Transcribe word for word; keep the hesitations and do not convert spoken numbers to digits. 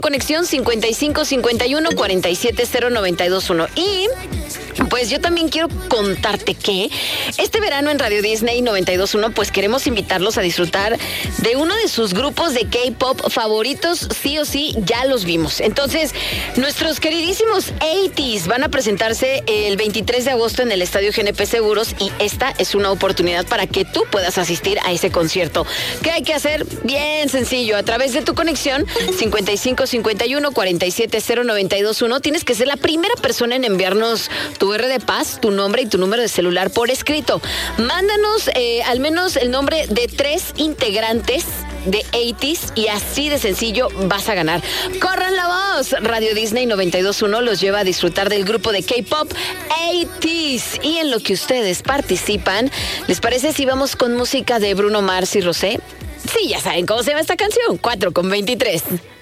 Conexión cincuenta y cinco cincuenta y uno cuarenta y siete cero noventa y dos uno. Y pues yo también quiero contarte que este verano en Radio Disney noventa y dos punto uno pues queremos invitarlos a disfrutar de uno de sus grupos de K-pop favoritos. Sí o sí, ya los vimos. Entonces, nuestros queridísimos ochenta van a presentarse el veintitrés de agosto en el Estadio G N P Seguros y esta es una oportunidad para que tú puedas asistir a ese concierto. ¿Qué hay que hacer? Bien sencillo, a través de tu conexión cincuenta y cinco cincuenta y uno cuarenta y siete cero noventa y dos uno tienes que ser la primera persona en enviarnos tu R de paz, tu nombre y tu número de celular por escrito. Mándanos eh, al menos el nombre de tres integrantes de ochenta y así de sencillo vas a ganar. ¡Corran la voz! Radio Disney noventa y dos punto uno los lleva a disfrutar del grupo de K-pop ochenta y en lo que ustedes participan, ¿les parece si vamos con música de Bruno Mars y Rosé? Sí, ya saben cómo se llama esta canción, cuatro con veintitrés.